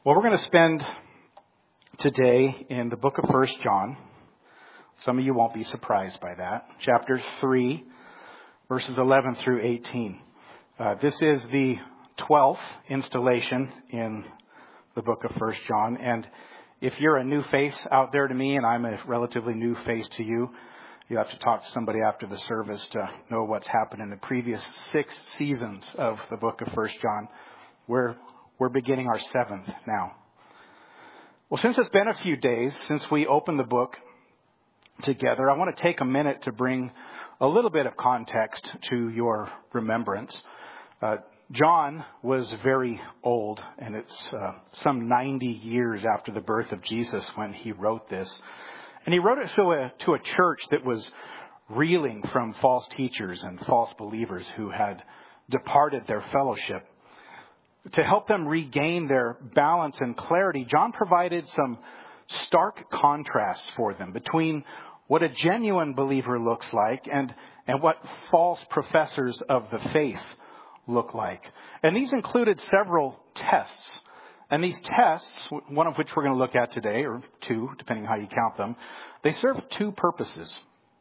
Well, we're going to spend today in the book of 1 John. Some of you won't be surprised by that. Chapter 3, verses 11 through 18. This is the 12th installation in the book of 1 John. And if you're a new face out there to me, and I'm a relatively new face to you, you have to talk to somebody after the service to know what's happened in the previous 6 seasons of the book of 1 John. We're beginning our 7th now. Well, since it's been a few days since we opened the book together, I want to take a minute to bring a little bit of context to your remembrance. John was very old, and it's some 90 years after the birth of Jesus when he wrote this. And he wrote it to a church that was reeling from false teachers and false believers who had departed their fellowship. To help them regain their balance and clarity, John provided some stark contrasts for them between what a genuine believer looks like and what false professors of the faith look like. And these included several tests. And these tests, one of which we're going to look at today, or 2, depending on how you count them, they serve 2 purposes.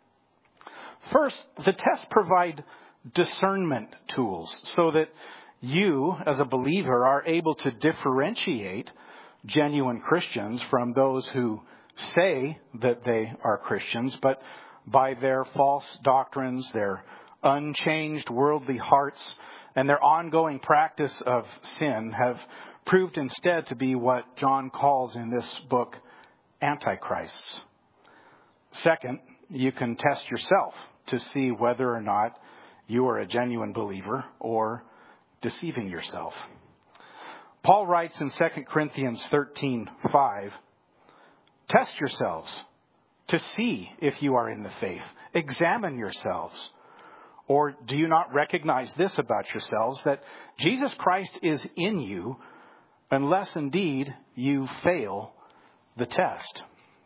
First, the tests provide discernment tools so that you, as a believer, are able to differentiate genuine Christians from those who say that they are Christians, but by their false doctrines, their unchanged worldly hearts, and their ongoing practice of sin have proved instead to be what John calls in this book antichrists. Second, you can test yourself to see whether or not you are a genuine believer or deceiving yourself. Paul writes in 2 Corinthians 13:5, test yourselves to see if you are in the faith. Examine yourselves. Or do you not recognize this about yourselves, that Jesus Christ is in you, unless indeed you fail the test?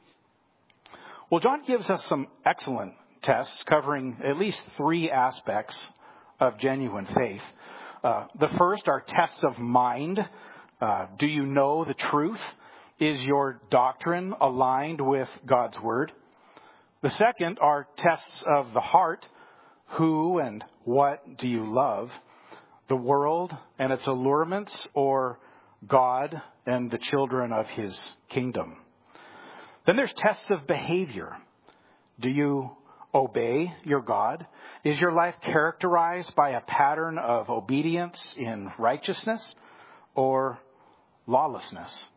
Well, John gives us some excellent tests covering at least 3 aspects of genuine faith. The first are tests of mind. Do you know the truth? Is your doctrine aligned with God's word? The second are tests of the heart. Who and what do you love? The world and its allurements, or God and the children of his kingdom? Then there's tests of behavior. Do you obey your God? Is your life characterized by a pattern of obedience in righteousness or lawlessness?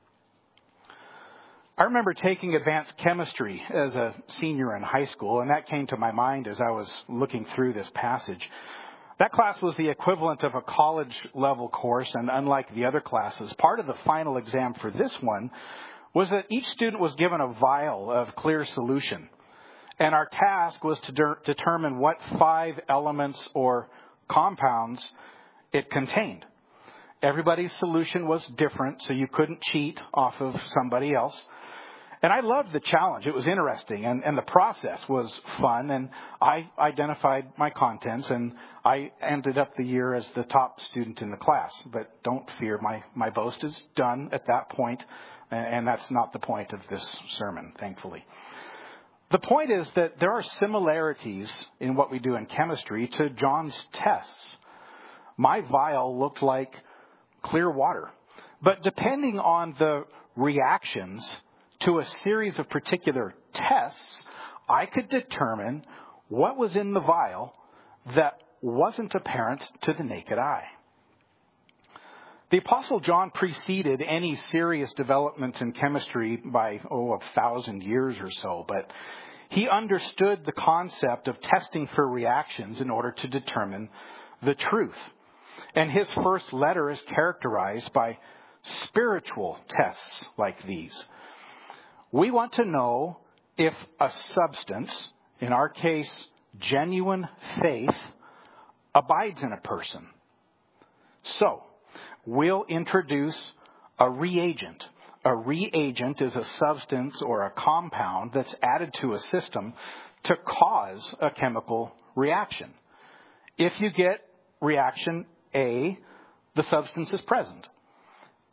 I remember taking advanced chemistry as a senior in high school, and that came to my mind as I was looking through this passage. That class was the equivalent of a college-level course, and unlike the other classes, part of the final exam for this one was that each student was given a vial of clear solution. And our task was to determine what 5 elements or compounds it contained. Everybody's solution was different, so you couldn't cheat off of somebody else. And I loved the challenge. It was interesting, and the process was fun. And I identified my contents, and I ended up the year as the top student in the class. But don't fear, my boast is done at that point, and that's not the point of this sermon, thankfully. The point is that there are similarities in what we do in chemistry to John's tests. My vial looked like clear water. But depending on the reactions to a series of particular tests, I could determine what was in the vial that wasn't apparent to the naked eye. The Apostle John preceded any serious developments in chemistry by, 1,000 years or so, but he understood the concept of testing for reactions in order to determine the truth. And his first letter is characterized by spiritual tests like these. We want to know if a substance, in our case, genuine faith, abides in a person. So, we'll introduce a reagent. A reagent is a substance or a compound that's added to a system to cause a chemical reaction. If you get reaction A, the substance is present.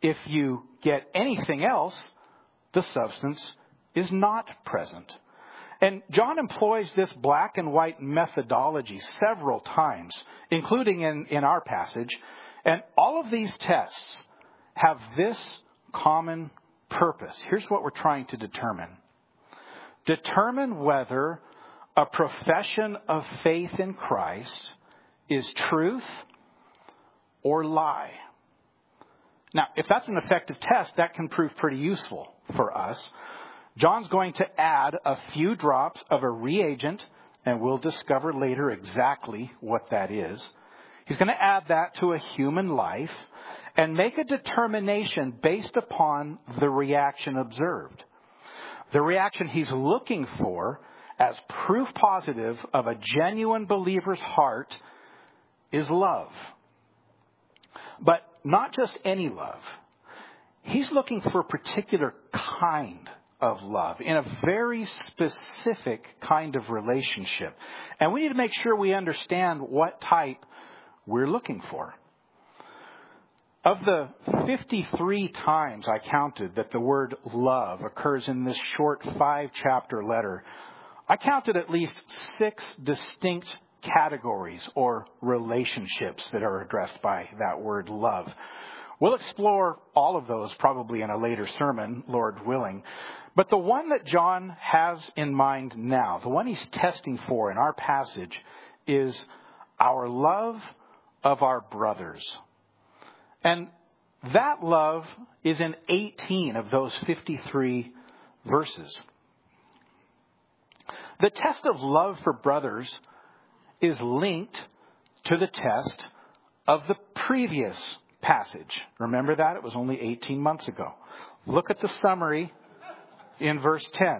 if you get anything else, the substance is not present. And John employs this black and white methodology several times, including in our passage. And all of these tests have this common purpose. Here's what we're trying to determine. Determine whether a profession of faith in Christ is truth or lie. Now, if that's an effective test, that can prove pretty useful for us. John's going to add a few drops of a reagent, and we'll discover later exactly what that is. He's going to add that to a human life and make a determination based upon the reaction observed. The reaction he's looking for as proof positive of a genuine believer's heart is love. But not just any love. He's looking for a particular kind of love in a very specific kind of relationship. And we need to make sure we understand what type we're looking for. Of the 53 times I counted that the word love occurs in this short 5-chapter letter, I counted at least 6 distinct categories or relationships that are addressed by that word love. We'll explore all of those probably in a later sermon, Lord willing. But the one that John has in mind now, the one he's testing for in our passage, is our love of our brothers. And that love is in 18 of those 53 verses. The test of love for brothers is linked to the test of the previous passage. Remember that? It was only 18 months ago. Look at the summary in verse 10.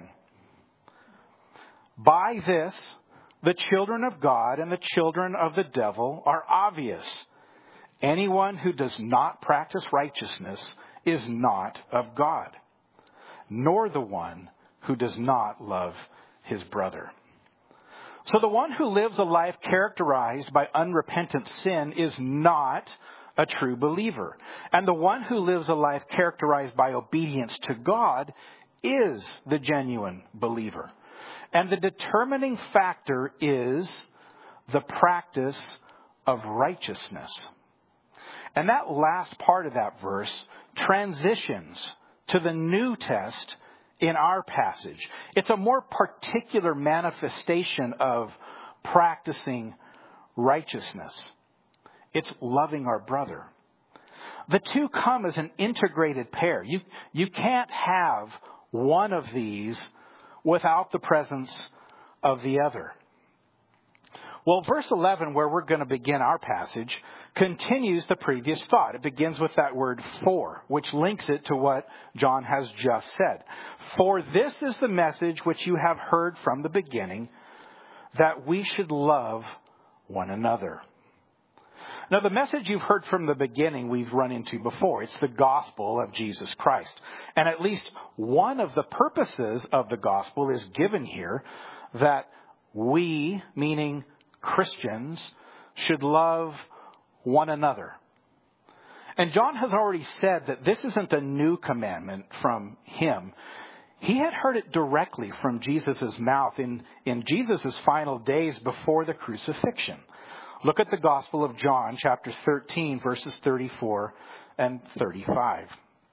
By this, the children of God and the children of the devil are obvious. Anyone who does not practice righteousness is not of God, nor the one who does not love his brother. So the one who lives a life characterized by unrepentant sin is not a true believer. And the one who lives a life characterized by obedience to God is the genuine believer. And the determining factor is the practice of righteousness. And that last part of that verse transitions to the new test in our passage. It's a more particular manifestation of practicing righteousness. It's loving our brother. The two come as an integrated pair. You can't have one of these without the presence of the other. Well, verse 11, where we're going to begin our passage, continues the previous thought. It begins with that word for, which links it to what John has just said. For this is the message which you have heard from the beginning, that we should love one another. Now, the message you've heard from the beginning we've run into before. It's the gospel of Jesus Christ. And at least one of the purposes of the gospel is given here, that we, meaning Christians, should love one another. And John has already said that this isn't a new commandment from him. He had heard it directly from Jesus' mouth in Jesus' final days before the crucifixion. Look at the Gospel of John, chapter 13, verses 34 and 35.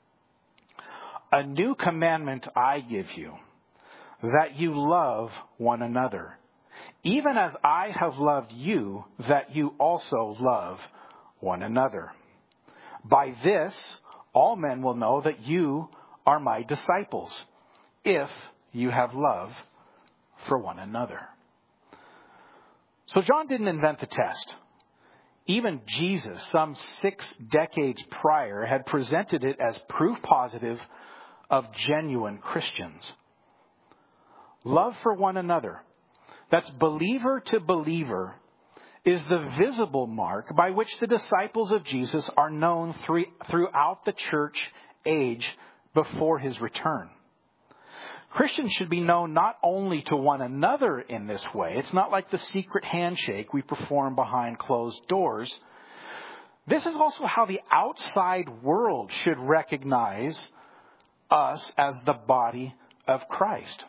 A new commandment I give you, that you love one another. Even as I have loved you, that you also love one another. By this, all men will know that you are my disciples, if you have love for one another. So John didn't invent the test. Even Jesus, some 6 decades prior, had presented it as proof positive of genuine Christians. Love for one another, that's believer to believer, is the visible mark by which the disciples of Jesus are known throughout the church age before his return. Christians should be known not only to one another in this way. It's not like the secret handshake we perform behind closed doors. This is also how the outside world should recognize us as the body of Christ.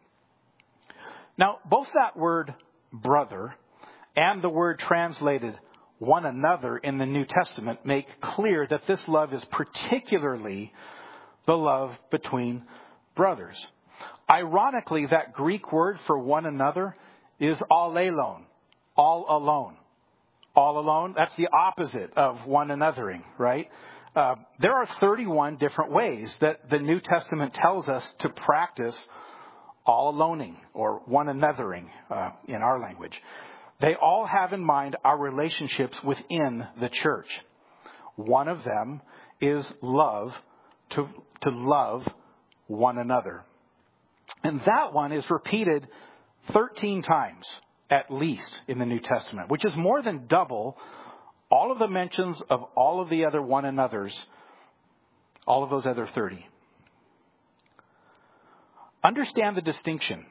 Now, both that word brother and the word translated one another in the New Testament make clear that this love is particularly the love between brothers. Ironically, that Greek word for one another is allelon, all alone. All alone, that's the opposite of one anothering, right? There are 31 different ways that the New Testament tells us to practice all aloning or one anothering in our language. They all have in mind our relationships within the church. One of them is love, to love one another. And that one is repeated 13 times at least in the New Testament, which is more than double all of the mentions of all of the other one another's, all of those other 30. Understand the distinction.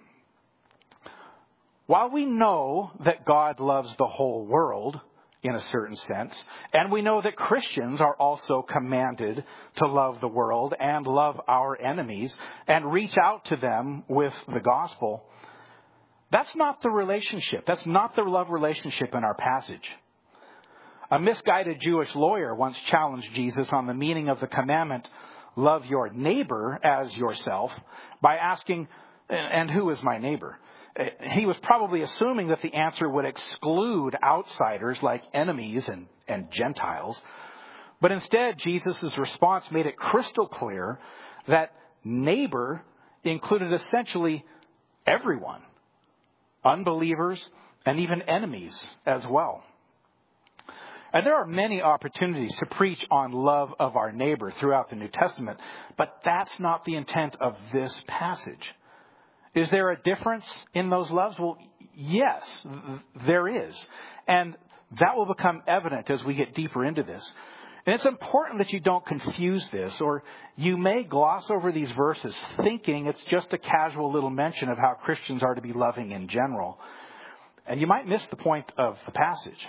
While we know that God loves the whole world in a certain sense, and we know that Christians are also commanded to love the world and love our enemies and reach out to them with the gospel, that's not the relationship. That's not the love relationship in our passage. A misguided Jewish lawyer once challenged Jesus on the meaning of the commandment, love your neighbor as yourself, by asking, and who is my neighbor? He was probably assuming that the answer would exclude outsiders like enemies and Gentiles. But instead, Jesus' response made it crystal clear that neighbor included essentially everyone, unbelievers and even enemies as well. And there are many opportunities to preach on love of our neighbor throughout the New Testament, but that's not the intent of this passage. Is there a difference in those loves? Well, yes, there is. And that will become evident as we get deeper into this. And it's important that you don't confuse this, or you may gloss over these verses thinking it's just a casual little mention of how Christians are to be loving in general. And you might miss the point of the passage.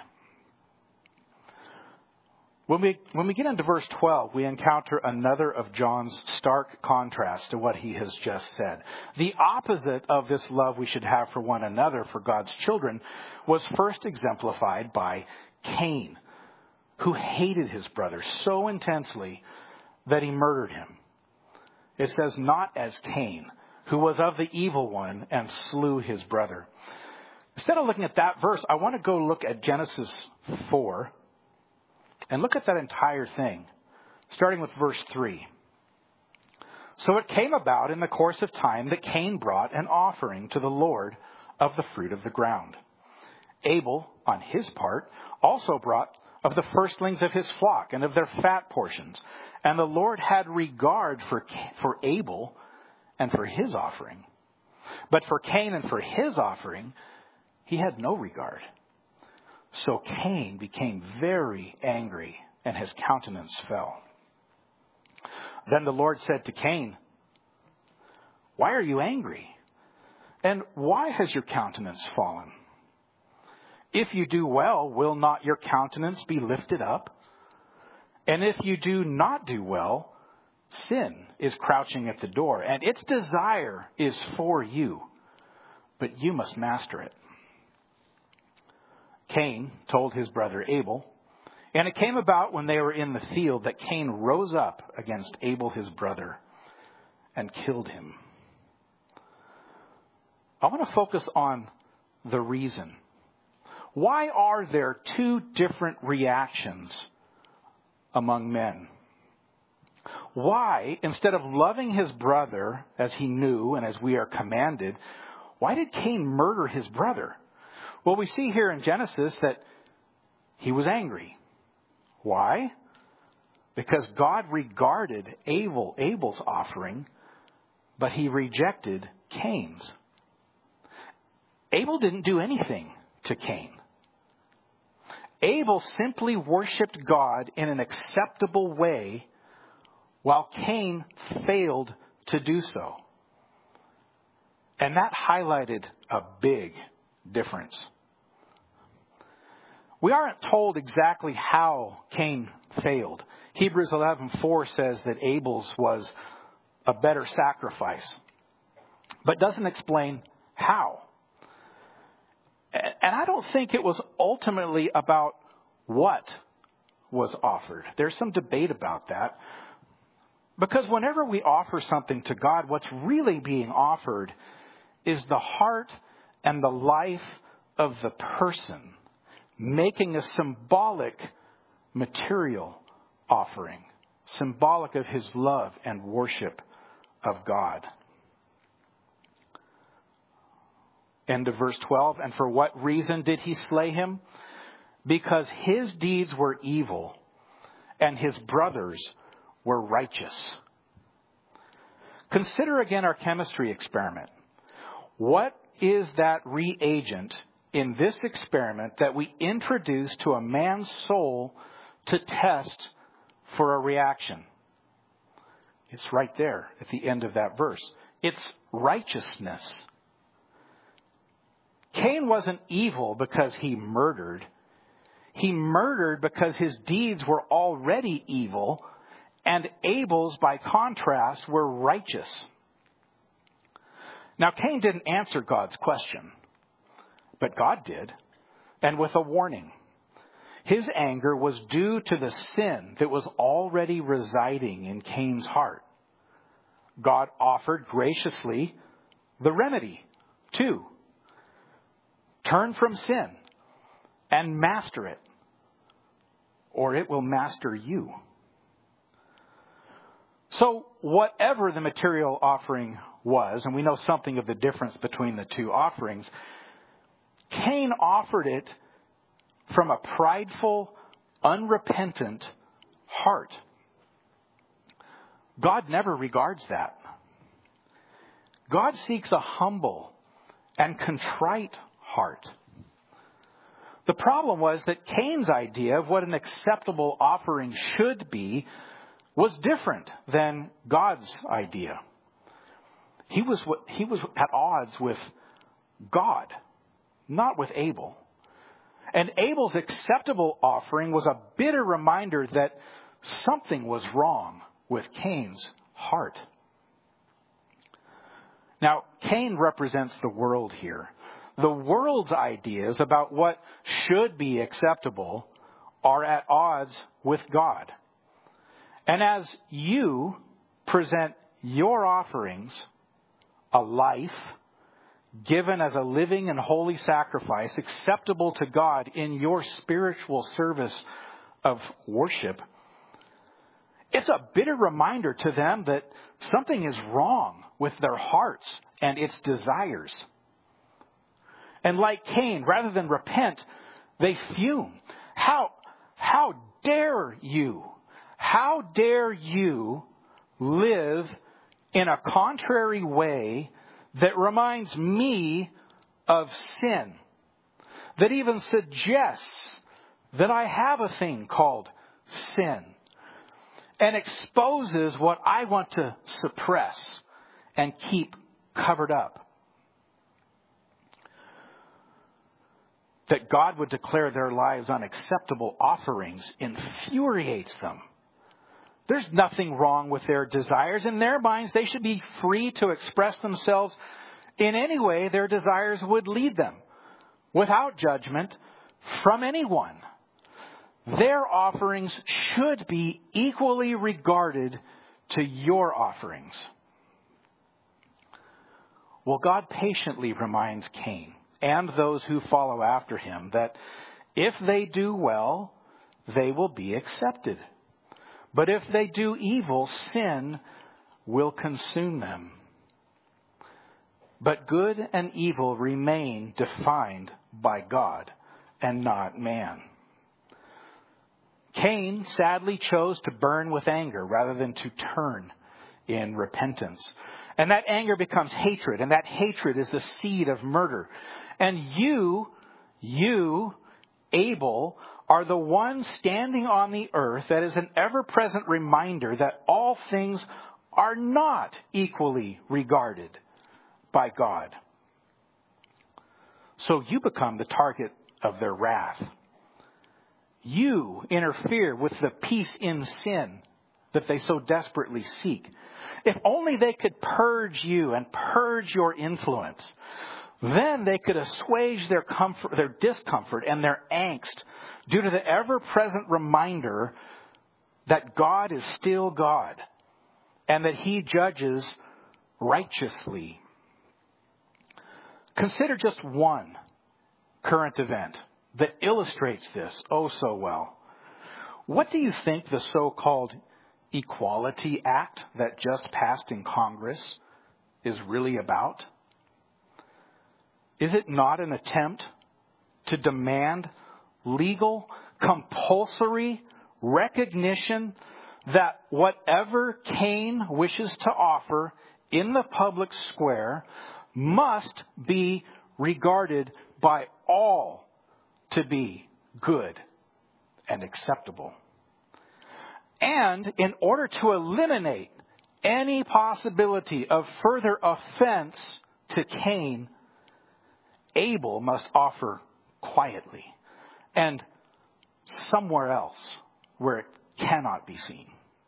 When we get into verse 12, we encounter another of John's stark contrast to what he has just said. The opposite of this love we should have for one another, for God's children, was first exemplified by Cain, who hated his brother so intensely that he murdered him. It says, not as Cain, who was of the evil one and slew his brother. Instead of looking at that verse, I want to go look at Genesis 4 and look at that entire thing, starting with verse 3. So it came about in the course of time that Cain brought an offering to the Lord of the fruit of the ground. Abel, on his part, also brought of the firstlings of his flock and of their fat portions. And the Lord had regard for Abel and for his offering. But for Cain and for his offering, he had no regard. So Cain became very angry, and his countenance fell. Then the Lord said to Cain, why are you angry? And why has your countenance fallen? If you do well, will not your countenance be lifted up? And if you do not do well, sin is crouching at the door, and its desire is for you, but you must master it. Cain told his brother Abel, and it came about when they were in the field that Cain rose up against Abel his brother and killed him. I want to focus on the reason. Why are there two different reactions among men? Why, instead of loving his brother as he knew and as we are commanded, why did Cain murder his brother? Well, we see here in Genesis that he was angry. Why? Because God regarded Abel's offering, but he rejected Cain's. Abel didn't do anything to Cain. Abel simply worshipped God in an acceptable way, while Cain failed to do so. And that highlighted a big difference. We aren't told exactly how Cain failed. Hebrews 11:4 says that Abel's was a better sacrifice, but doesn't explain how. And I don't think it was ultimately about what was offered. There's some debate about that. Because whenever we offer something to God, what's really being offered is the heart and the life of the person, making a symbolic material offering, symbolic of his love and worship of God. End of verse 12. And for what reason did he slay him? Because his deeds were evil and his brothers were righteous. Consider again our chemistry experiment. What is that reagent in this experiment that we introduce to a man's soul to test for a reaction? It's right there at the end of that verse. It's righteousness. Cain wasn't evil because he murdered. He murdered because his deeds were already evil, and Abel's, by contrast, were righteous. Now, Cain didn't answer God's question, but God did, and with a warning. His anger was due to the sin that was already residing in Cain's heart. God offered graciously the remedy too. Turn from sin and master it, or it will master you. So whatever the material offering was, and we know something of the difference between the two offerings, Cain offered it from a prideful, unrepentant heart. God never regards that. God seeks a humble and contrite heart. The problem was that Cain's idea of what an acceptable offering should be was different than God's idea. He was at odds with God, not with Abel. And Abel's acceptable offering was a bitter reminder that something was wrong with Cain's heart. Now, Cain represents the world here. The world's ideas about what should be acceptable are at odds with God. And as you present your offerings, a life given as a living and holy sacrifice acceptable to God in your spiritual service of worship, it's a bitter reminder to them that something is wrong with their hearts and its desires. And like Cain, rather than repent, they fume. How dare you? How dare you live in a contrary way that reminds me of sin, that even suggests that I have a thing called sin, and exposes what I want to suppress and keep covered up? That God would declare their lives unacceptable offerings infuriates them. There's nothing wrong with their desires. In their minds, they should be free to express themselves in any way their desires would lead them, without judgment from anyone. Their offerings should be equally regarded to your offerings. Well, God patiently reminds Cain and those who follow after him that if they do well, they will be accepted. But if they do evil, sin will consume them. But good and evil remain defined by God and not man. Cain sadly chose to burn with anger rather than to turn in repentance. And that anger becomes hatred, and that hatred is the seed of murder. And you, Abel, are the one standing on the earth that is an ever-present reminder that all things are not equally regarded by God. So you become the target of their wrath. you interfere with the peace in sin that they so desperately seek. If only they could purge you and purge your influence, then they could assuage their discomfort and their angst due to the ever-present reminder that God is still God and that He judges righteously. Consider just one current event that illustrates this oh so well. What do you think the so-called Equality Act that just passed in Congress is really about? Is it not an attempt to demand legal, compulsory recognition that whatever Cain wishes to offer in the public square must be regarded by all to be good and acceptable? And in order to eliminate any possibility of further offense to Cain, Abel must offer quietly and somewhere else where it cannot be seen.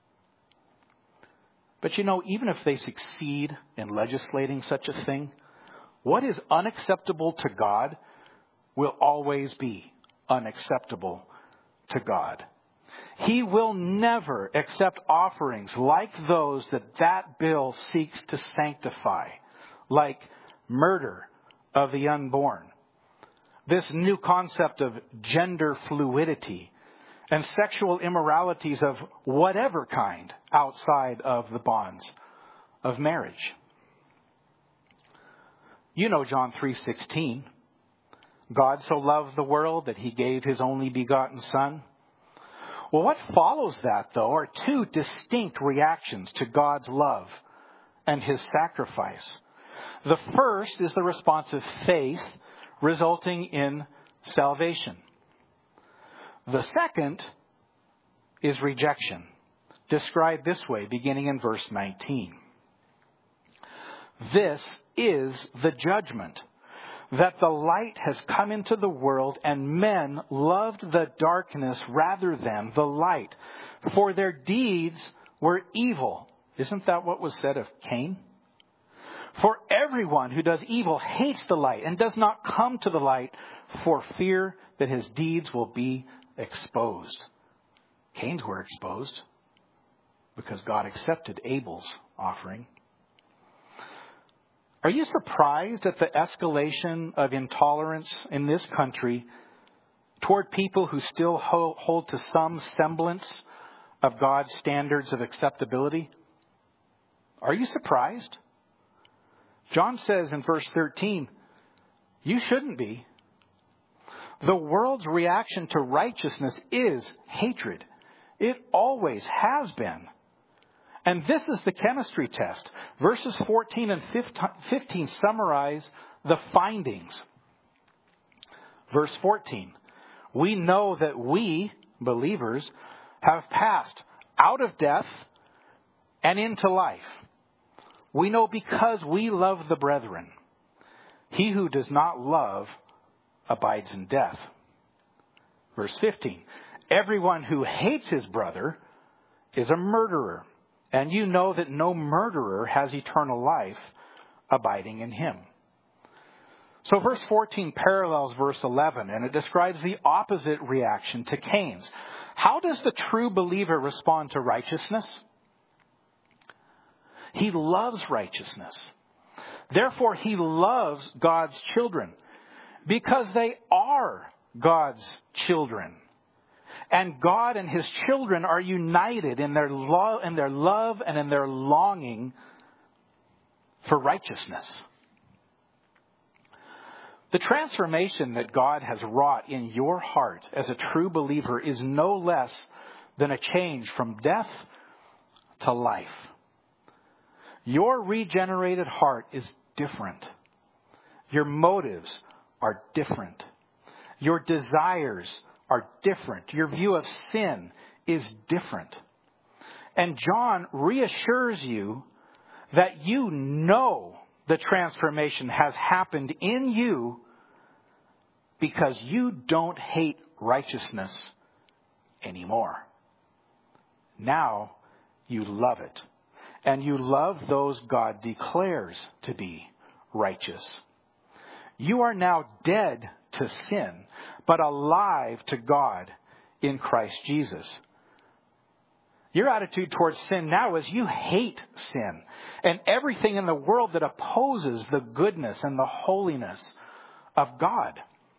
But even if they succeed in legislating such a thing, what is unacceptable to God will always be unacceptable to God. He will never accept offerings like those that bill seeks to sanctify, like murder of the unborn, this new concept of gender fluidity, and sexual immoralities of whatever kind outside of the bonds of marriage. John 3:16. God so loved the world that He gave His only begotten Son. Well, what follows that, though, are two distinct reactions to God's love and His sacrifice. The first is the response of faith, resulting in salvation. The second is rejection, described this way, beginning in verse 19. This is the judgment, that the light has come into the world, and men loved the darkness rather than the light, for their deeds were evil. Isn't that what was said of Cain? For everyone who does evil hates the light and does not come to the light for fear that his deeds will be exposed. Cain's were exposed because God accepted Abel's offering. Are you surprised at the escalation of intolerance in this country toward people who still hold to some semblance of God's standards of acceptability? Are you surprised? John says in verse 13, you shouldn't be. The world's reaction to righteousness is hatred. It always has been. And this is the chemistry test. Verses 14 and 15 summarize the findings. Verse 14, we know that we, believers, have passed out of death and into life. We know because we love the brethren. He who does not love abides in death. Verse 15, everyone who hates his brother is a murderer. And you know that no murderer has eternal life abiding in him. So verse 14 parallels verse 11, and it describes the opposite reaction to Cain's. How does the true believer respond to righteousness? He loves righteousness. Therefore, he loves God's children because they are God's children. And God and His children are united in their love and in their longing for righteousness. The transformation that God has wrought in your heart as a true believer is no less than a change from death to life. Your regenerated heart is different. Your motives are different. Your desires are different. Your view of sin is different. And John reassures you that you know the transformation has happened in you because you don't hate righteousness anymore. Now you love it. And you love those God declares to be righteous. You are now dead to sin, but alive to God in Christ Jesus. Your attitude towards sin now is you hate sin and everything in the world that opposes the goodness and the holiness of God.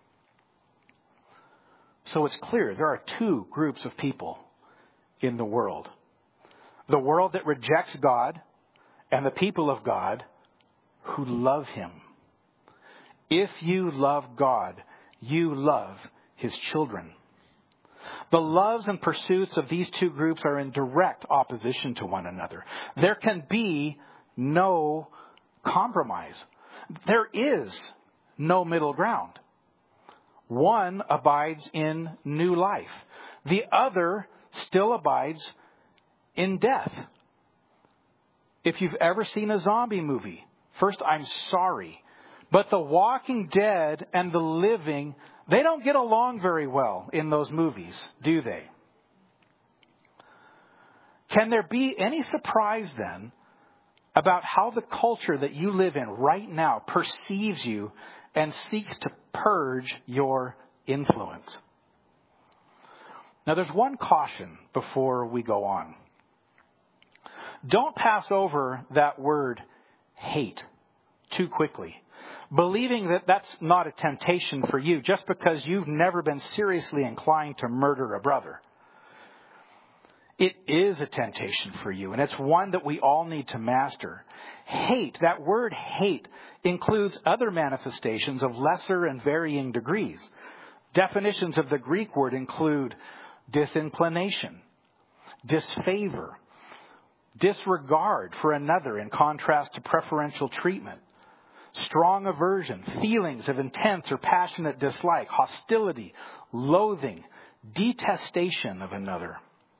So it's clear there are two groups of people in the world. The world that rejects God and the people of God who love Him. If you love God, you love His children. The loves and pursuits of these two groups are in direct opposition to one another. There can be no compromise. There is no middle ground. One abides in new life. The other still abides in death. If you've ever seen a zombie movie, first, I'm sorry, but the walking dead and the living, they don't get along very well in those movies, do they? Can there be any surprise then about how the culture that you live in right now perceives you and seeks to purge your influence? Now, there's one caution before we go on. Don't pass over that word hate too quickly, believing that that's not a temptation for you just because you've never been seriously inclined to murder a brother. It is a temptation for you, and it's one that we all need to master. Hate, that word hate, includes other manifestations of lesser and varying degrees. Definitions of the Greek word include disinclination, disfavor, disregard for another in contrast to preferential treatment, strong aversion, feelings of intense or passionate dislike, hostility, loathing, detestation of another.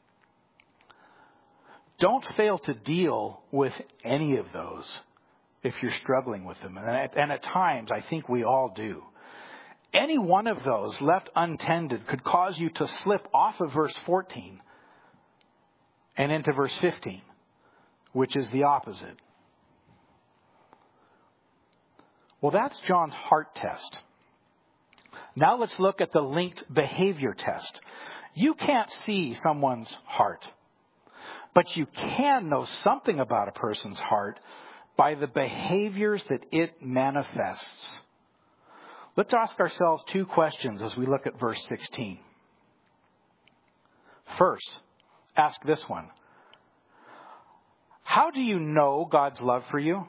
Don't fail to deal with any of those if you're struggling with them. And at times, I think we all do. Any one of those left untended could cause you to slip off of verse 14 and into verse 15, which is the opposite. Well, that's John's heart test. Now let's look at the linked behavior test. You can't see someone's heart, but you can know something about a person's heart by the behaviors that it manifests. Let's ask ourselves two questions as we look at verse 16. First, ask this one. How do you know God's love for you?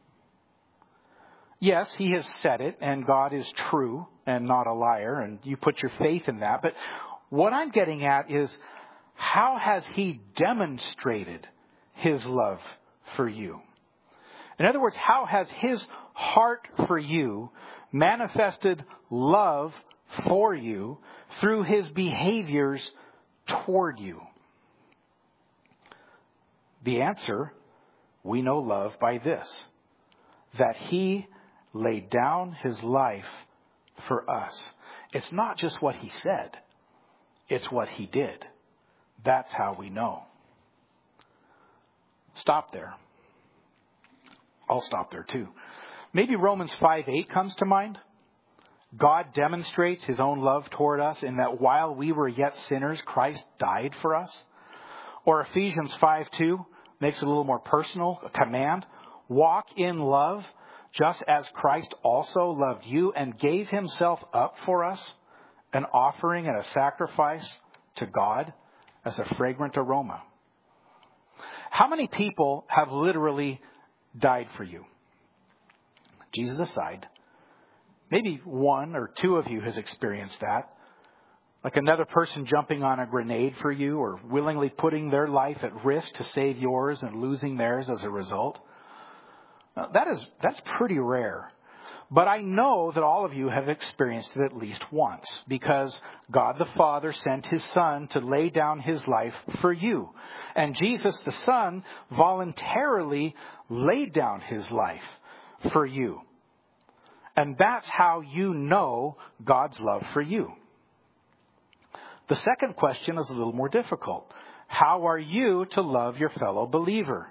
Yes, He has said it, and God is true and not a liar, and you put your faith in that. But what I'm getting at is, how has He demonstrated His love for you? In other words, how has His heart for you manifested love for you through His behaviors toward you? The answer, we know love by this, that He laid down His life for us. It's not just what He said, it's what He did. That's how we know. Stop there. I'll stop there too. Maybe Romans 5:8 comes to mind. God demonstrates His own love toward us in that while we were yet sinners, Christ died for us. Or Ephesians 5:2 makes it a little more personal, a command. Walk in love, just as Christ also loved you and gave Himself up for us, an offering and a sacrifice to God as a fragrant aroma. How many people have literally died for you? Jesus aside, maybe one or two of you has experienced that. Like another person jumping on a grenade for you or willingly putting their life at risk to save yours and losing theirs as a result. That's pretty rare. But I know that all of you have experienced it at least once, because God the Father sent His Son to lay down His life for you. And Jesus the Son voluntarily laid down His life for you. And that's how you know God's love for you. The second question is a little more difficult. How are you to love your fellow believer?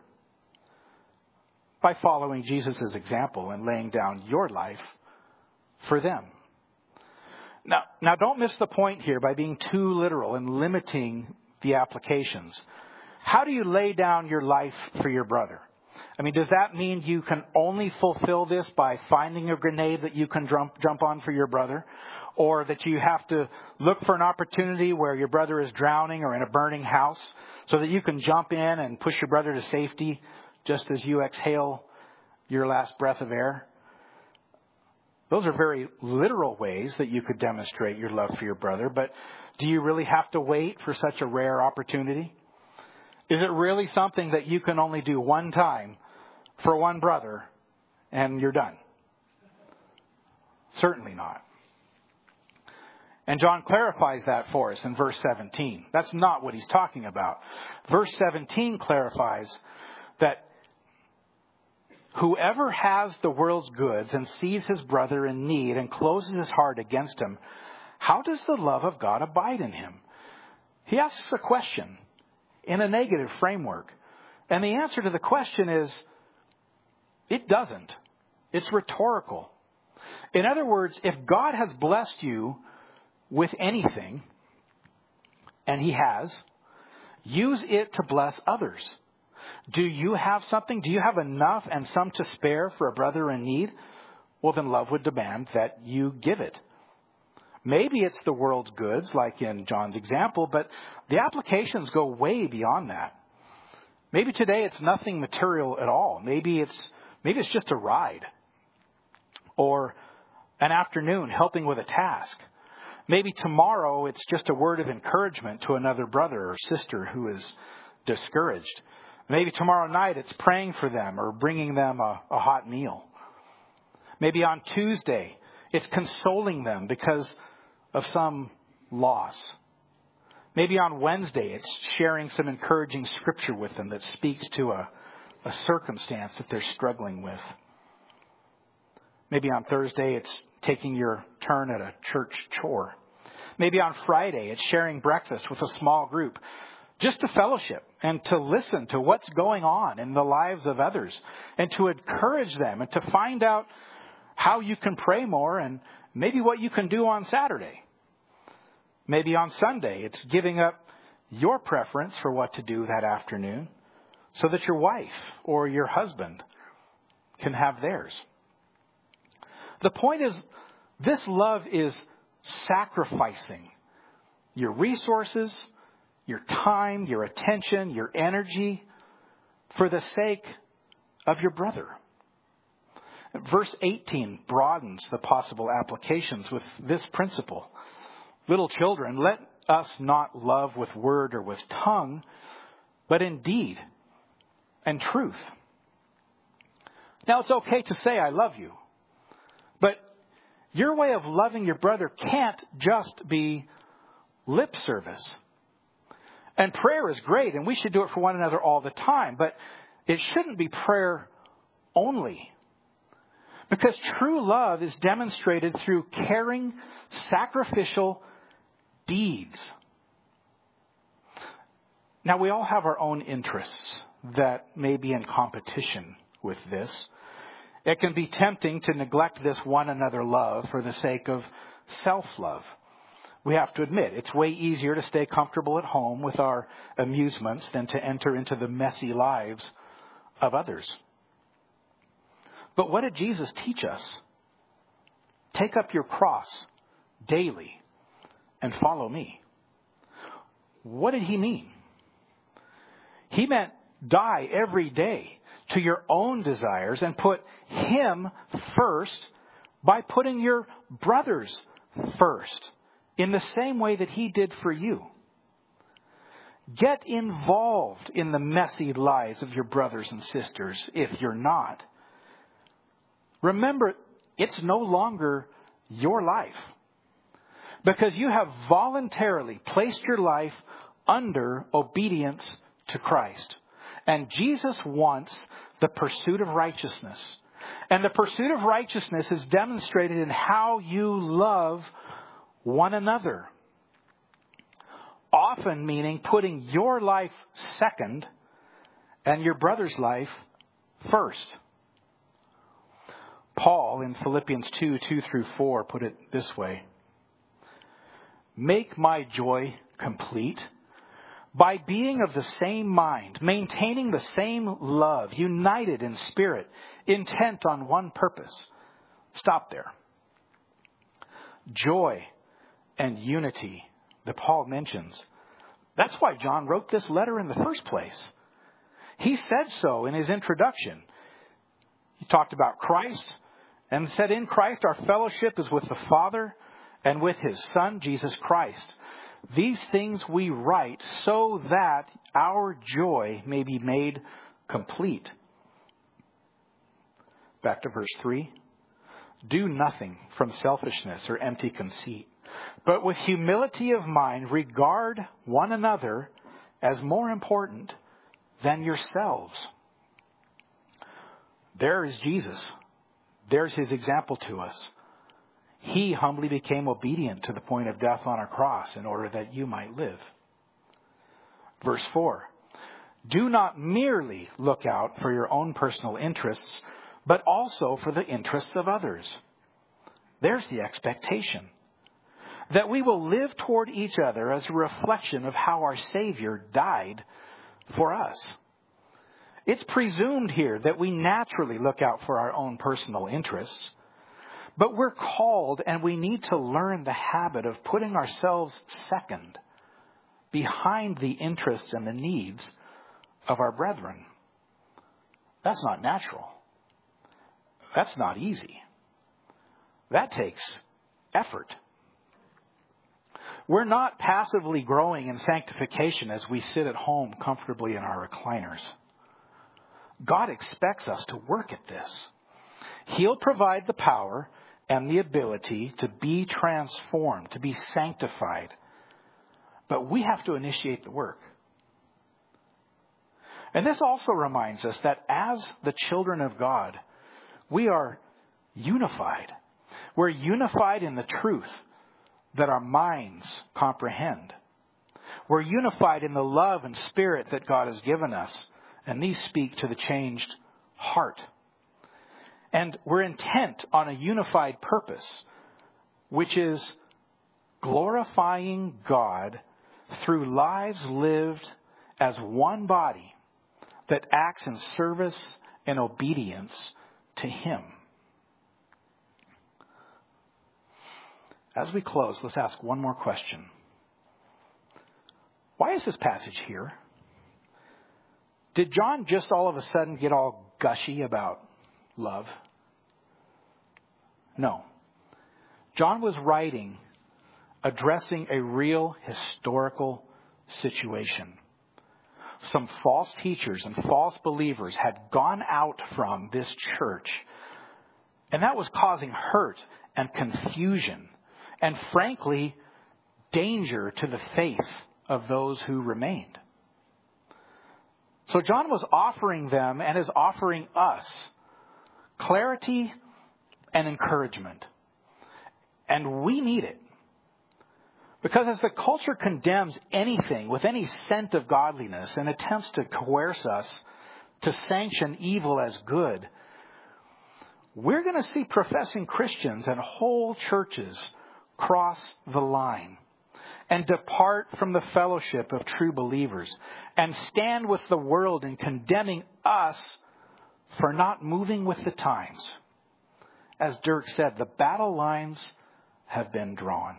By following Jesus' example and laying down your life for them. Now don't miss the point here by being too literal and limiting the applications. How do you lay down your life for your brother? I mean, does that mean you can only fulfill this by finding a grenade that you can jump on for your brother? Or that you have to look for an opportunity where your brother is drowning or in a burning house so that you can jump in and push your brother to safety just as you exhale your last breath of air? Those are very literal ways that you could demonstrate your love for your brother. But do you really have to wait for such a rare opportunity? Is it really something that you can only do one time for one brother and you're done? Certainly not. And John clarifies that for us in verse 17. That's not what he's talking about. Verse 17 clarifies that whoever has the world's goods and sees his brother in need and closes his heart against him, how does the love of God abide in him? He asks a question in a negative framework. And the answer to the question is, it doesn't. It's rhetorical. In other words, if God has blessed you with anything, and he has, use it to bless others. Do you have something? Do you have enough and some to spare for a brother in need? Well, then love would demand that you give it. Maybe it's the world's goods, like in John's example, but the applications go way beyond that. Maybe today it's nothing material at all. Maybe it's just a ride or an afternoon helping with a task. Maybe tomorrow it's just a word of encouragement to another brother or sister who is discouraged. Maybe tomorrow night it's praying for them or bringing them a hot meal. Maybe on Tuesday it's consoling them because of some loss. Maybe on Wednesday it's sharing some encouraging scripture with them that speaks to a circumstance that they're struggling with. Maybe on Thursday it's taking your turn at a church chore. Maybe on Friday it's sharing breakfast with a small group just to fellowship and to listen to what's going on in the lives of others and to encourage them and to find out how you can pray more and maybe what you can do on Saturday. Maybe on Sunday it's giving up your preference for what to do that afternoon so that your wife or your husband can have theirs. The point is, this love is sacrificing your resources, your time, your attention, your energy for the sake of your brother. Verse 18 broadens the possible applications with this principle. Little children, let us not love with word or with tongue, but in deed and truth. Now, it's okay to say, I love you. But your way of loving your brother can't just be lip service. And prayer is great, and we should do it for one another all the time. But it shouldn't be prayer only. Because true love is demonstrated through caring, sacrificial deeds. Now, we all have our own interests that may be in competition with this. It can be tempting to neglect this one another love for the sake of self-love. We have to admit, it's way easier to stay comfortable at home with our amusements than to enter into the messy lives of others. But what did Jesus teach us? Take up your cross daily and follow me. What did he mean? He meant die every day to your own desires and put him first by putting your brothers first in the same way that he did for you. Get involved in the messy lives of your brothers and sisters if you're not. Remember, it's no longer your life because you have voluntarily placed your life under obedience to Christ. And Jesus wants the pursuit of righteousness. And the pursuit of righteousness is demonstrated in how you love one another. often meaning putting your life second and your brother's life first. Paul in Philippians 2:2-4 put it this way. Make my joy complete by being of the same mind, maintaining the same love, united in spirit, intent on one purpose. Stop there. Joy and unity that Paul mentions. That's why John wrote this letter in the first place. He said so in his introduction. He talked about Christ and said in Christ our fellowship is with the Father and with His Son, Jesus Christ. These things we write so that our joy may be made complete. Back to verse 3. Do nothing from selfishness or empty conceit, but with humility of mind regard one another as more important than yourselves. There is Jesus. There's His example to us. He humbly became obedient to the point of death on a cross in order that you might live. Verse 4. Do not merely look out for your own personal interests, but also for the interests of others. There's the expectation. That we will live toward each other as a reflection of how our Savior died for us. It's presumed here that we naturally look out for our own personal interests. But we're called and we need to learn the habit of putting ourselves second, behind the interests and the needs of our brethren. That's not natural. That's not easy. That takes effort. We're not passively growing in sanctification as we sit at home comfortably in our recliners. God expects us to work at this. He'll provide the power and the ability to be transformed, to be sanctified. But we have to initiate the work. And this also reminds us that as the children of God, we are unified. We're unified in the truth that our minds comprehend. We're unified in the love and spirit that God has given us. And these speak to the changed heart. And we're intent on a unified purpose, which is glorifying God through lives lived as one body that acts in service and obedience to Him. As we close, let's ask one more question. Why is this passage here? Did John just all of a sudden get all gushy about love? No. John was writing, addressing a real historical situation. Some false teachers and false believers had gone out from this church, and that was causing hurt and confusion and, frankly, danger to the faith of those who remained. So John was offering them and is offering us clarity and encouragement. And we need it. Because as the culture condemns anything with any scent of godliness and attempts to coerce us to sanction evil as good, we're going to see professing Christians and whole churches cross the line and depart from the fellowship of true believers and stand with the world in condemning us for not moving with the times. As Dirk said, the battle lines have been drawn.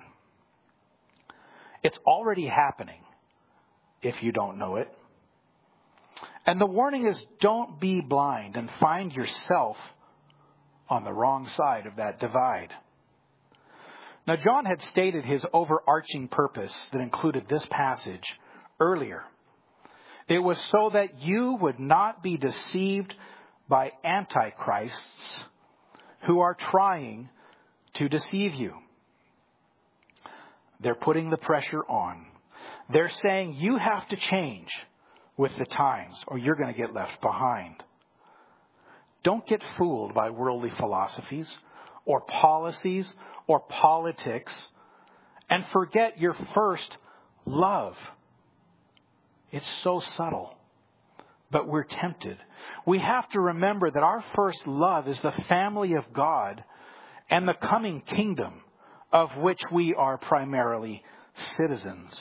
It's already happening if you don't know it. And the warning is, don't be blind and find yourself on the wrong side of that divide. Now, John had stated his overarching purpose that included this passage earlier. It was so that you would not be deceived by antichrists who are trying to deceive you. They're putting the pressure on. They're saying you have to change with the times or you're going to get left behind. Don't get fooled by worldly philosophies or policies or politics and forget your first love. It's so subtle, but we're tempted. We have to remember that our first love is the family of God and the coming kingdom of which we are primarily citizens.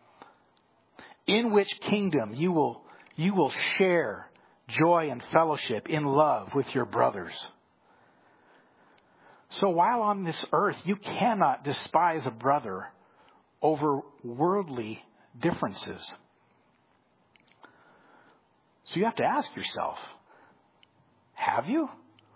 In which kingdom you will share joy and fellowship in love with your brothers. So while on this earth, you cannot despise a brother over worldly differences. So you have to ask yourself, have you?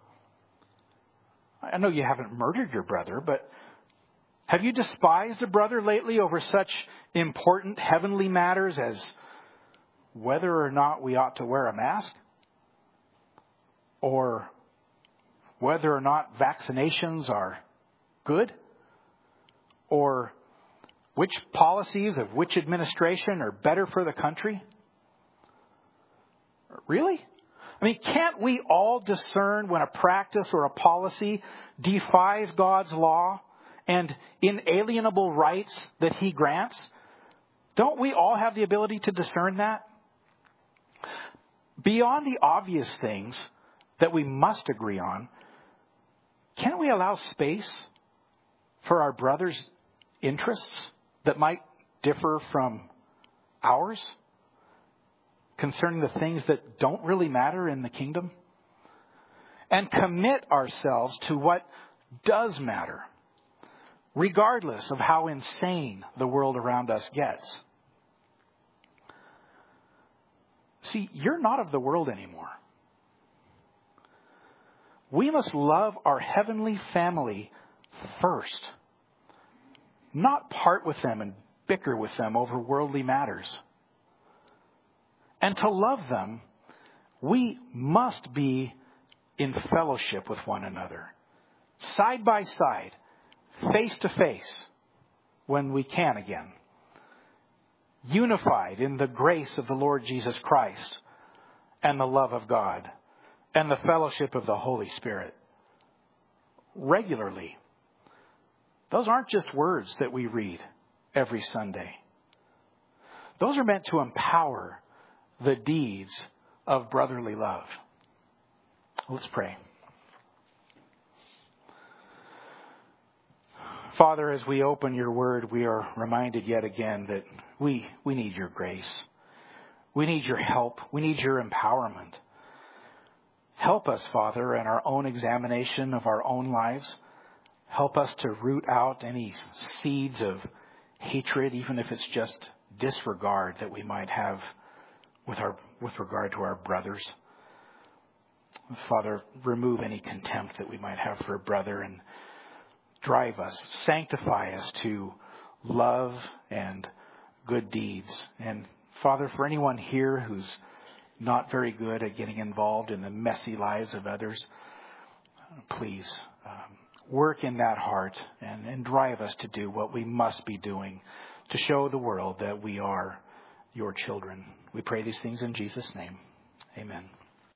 I know you haven't murdered your brother, but have you despised a brother lately over such important heavenly matters as whether or not we ought to wear a mask? Or whether or not vaccinations are good? Or which policies of which administration are better for the country? Really? I mean, can't we all discern when a practice or a policy defies God's law and inalienable rights that He grants? Don't we all have the ability to discern that? Beyond the obvious things that we must agree on, can't we allow space for our brothers' interests that might differ from ours concerning the things that don't really matter in the kingdom? And commit ourselves to what does matter, regardless of how insane the world around us gets. See, you're not of the world anymore. We must love our heavenly family first, not part with them and bicker with them over worldly matters. And to love them, we must be in fellowship with one another, side by side, face to face, when we can again, unified in the grace of the Lord Jesus Christ and the love of God and the fellowship of the Holy Spirit. Regularly. Those aren't just words that we read every Sunday. Those are meant to empower the deeds of brotherly love. Let's pray. Father, as we open your word, we are reminded yet again that we need your grace. We need your help. We need your empowerment. Help us, Father, in our own examination of our own lives. Help us to root out any seeds of hatred, even if it's just disregard that we might have with regard to our brothers. Father, remove any contempt that we might have for a brother and drive us, sanctify us to love and good deeds. And Father, for anyone here who's not very good at getting involved in the messy lives of others, please work in that heart and drive us to do what we must be doing to show the world that we are your children. We pray these things in Jesus' name. Amen.